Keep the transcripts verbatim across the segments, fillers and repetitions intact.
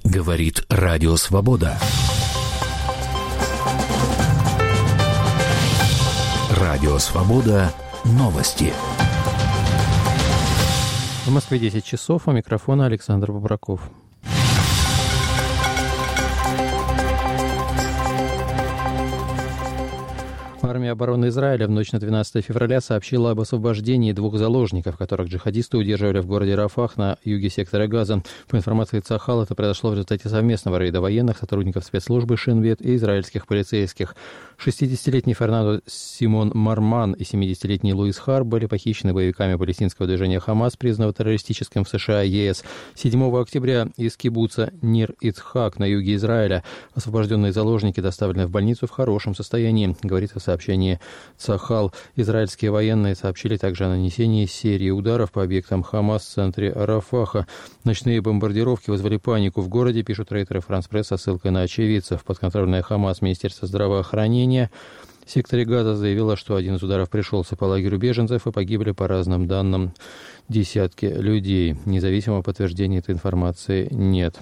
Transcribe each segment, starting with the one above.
Говорит Радио Свобода. Радио Свобода. Новости. В Москве десять часов. У микрофона Александр Бобраков. Армия обороны Израиля в ночь на двенадцатое февраля сообщила об освобождении двух заложников, которых джихадисты удерживали в городе Рафах на юге сектора Газа. По информации Цахал, это произошло в результате совместного рейда военных, сотрудников спецслужбы Шин Бет и израильских полицейских. шестидесятилетний Фернандо Симон Марман и семидесятилетний Луис Хар были похищены боевиками палестинского движения Хамас, признанного террористическим в США и ЕС. седьмого октября из кибуца Нир-Ицхак на юге Израиля. Освобожденные заложники доставлены в больницу в хорошем состоянии, говорится в сообщении Цахал. Израильские военные сообщили также о нанесении серии ударов по объектам Хамас в центре Рафаха. Ночные бомбардировки вызвали панику в городе, пишут рейтеры Франс Пресс со ссылкой на очевидцев. Подконтрольное Хамас Министерство здравоохранения в секторе Газа заявило, что один из ударов пришелся по лагерю беженцев и погибли, по разным данным, десятки людей. Независимого подтверждения этой информации нет.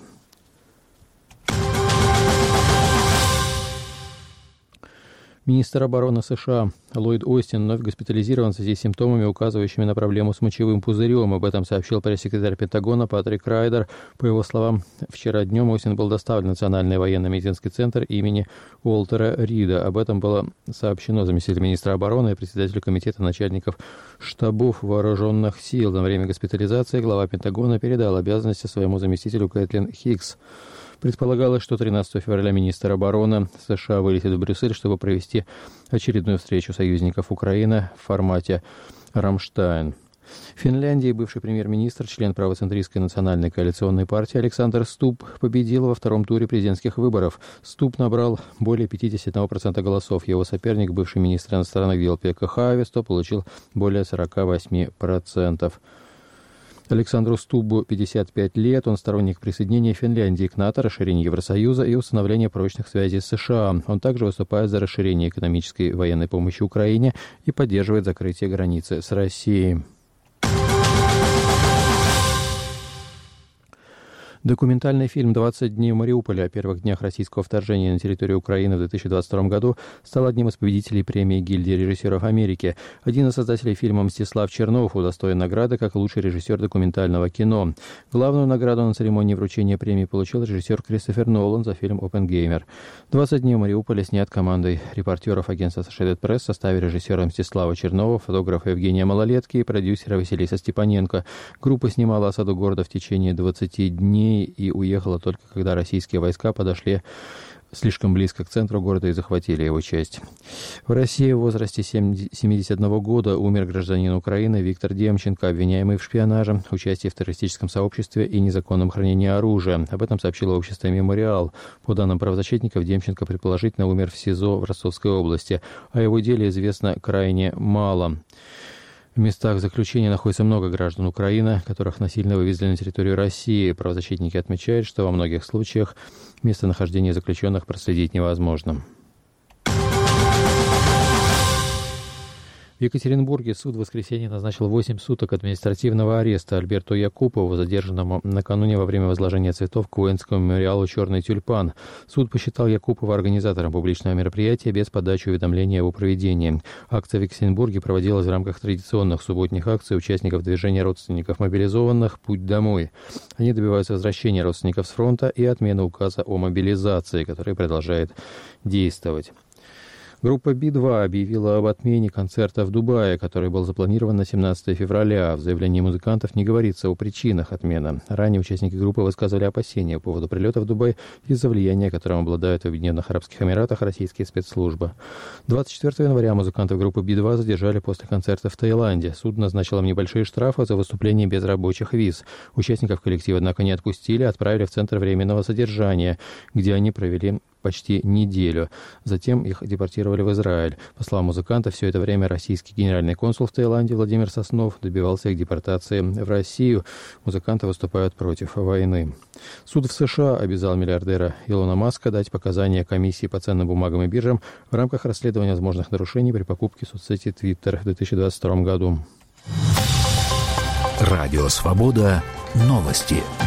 Министр обороны США Ллойд Остин вновь госпитализирован в связи с симптомами, указывающими на проблему с мочевым пузырем. Об этом сообщил пресс-секретарь Пентагона Патрик Райдер. По его словам, вчера днем Остин был доставлен в Национальный военно-медицинский центр имени Уолтера Рида. Об этом было сообщено заместителю министра обороны и председателю комитета начальников штабов вооруженных сил. На время госпитализации глава Пентагона передал обязанности своему заместителю Кэтлин Хиггс. Предполагалось, что тринадцатого февраля министр обороны США вылетит в Брюссель, чтобы провести очередную встречу союзников Украины в формате «Рамштайн». В Финляндии бывший премьер-министр, член правоцентристской национальной коалиционной партии Александр Стуб победил во втором туре президентских выборов. Стуб набрал более пятьдесят один процент голосов. Его соперник, бывший министр иностранных дел Пекка Хааvisто, получил более сорок восемь процентов. Александру Стубу пятьдесят пять лет, он сторонник присоединения Финляндии к НАТО, расширения Евросоюза и установления прочных связей с США. Он также выступает за расширение экономической и военной помощи Украине и поддерживает закрытие границы с Россией. Документальный фильм «двадцать дней в Мариуполе» о первых днях российского вторжения на территорию Украины в две тысячи двадцать втором году стал одним из победителей премии гильдии режиссеров Америки. Один из создателей фильма Мстислав Чернов удостоен награды как лучший режиссер документального кино. Главную награду на церемонии вручения премии получил режиссер Кристофер Нолан за фильм «Оппенгеймер». «двадцать дней в Мариуполе» снят командой репортеров агентства Associated Press в составе режиссера Мстислава Чернова, фотографа Евгения Малолетки и продюсера Василиса Степаненко. Группа снимала осаду города в течение двадцати дней и уехала только когда российские войска подошли слишком близко к центру города и захватили его часть. В России в возрасте семидесяти одного года умер гражданин Украины Виктор Демченко, обвиняемый в шпионаже, участии в террористическом сообществе и незаконном хранении оружия. Об этом сообщило общество «Мемориал». По данным правозащитников, Демченко предположительно умер в СИЗО в Ростовской области. О его деле известно крайне мало. В местах заключения находится много граждан Украины, которых насильно вывезли на территорию России. Правозащитники отмечают, что во многих случаях местонахождение заключенных проследить невозможно. В Екатеринбурге суд в воскресенье назначил восемь суток административного ареста Альберту Якупову, задержанному накануне во время возложения цветов к воинскому мемориалу «Черный тюльпан». Суд посчитал Якупова организатором публичного мероприятия без подачи уведомления о его проведении. Акция в Екатеринбурге проводилась в рамках традиционных субботних акций участников движения родственников мобилизованных «Путь домой». Они добиваются возвращения родственников с фронта и отмены указа о мобилизации, который продолжает действовать. Группа Би два объявила об отмене концерта в Дубае, который был запланирован на семнадцатое февраля. В заявлении музыкантов не говорится о причинах отмены. Ранее участники группы высказывали опасения по поводу прилета в Дубай из-за влияния, которым обладают в Объединенных Арабских Эмиратах российские спецслужбы. двадцать четвёртого января музыкантов группы Би два задержали после концерта в Таиланде. Суд назначил им небольшие штрафы за выступление без рабочих виз. Участников коллектива, однако, не отпустили, отправили в Центр временного содержания, где они провели почти неделю. Затем их депортировали в Израиль. По словам музыкантов, все это время российский генеральный консул в Таиланде Владимир Соснов добивался их депортации в Россию. Музыканты выступают против войны. Суд в США обязал миллиардера Илона Маска дать показания комиссии по ценным бумагам и биржам в рамках расследования возможных нарушений при покупке соцсети Twitter в две тысячи двадцать втором году. Радио «Свобода». Новости.